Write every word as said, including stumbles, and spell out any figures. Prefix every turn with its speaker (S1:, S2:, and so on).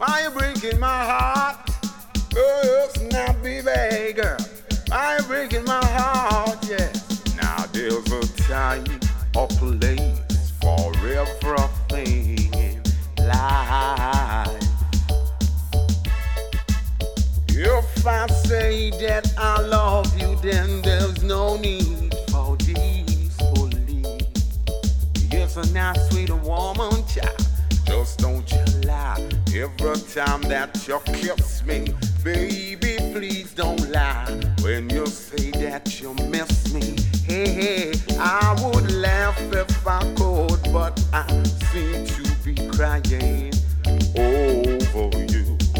S1: Why you breaking my heart? Oh, yes, now, baby girl. Why you breaking my heart? Yes. Now there's a time, a place for everything in life. If I say that I love you, then there's no need for disbelief. Yes, a nice, sweet woman, child. Just don't you lie. Every time that you kiss me, baby, please don't lie. When you say that you miss me, hey, hey, I would laugh if I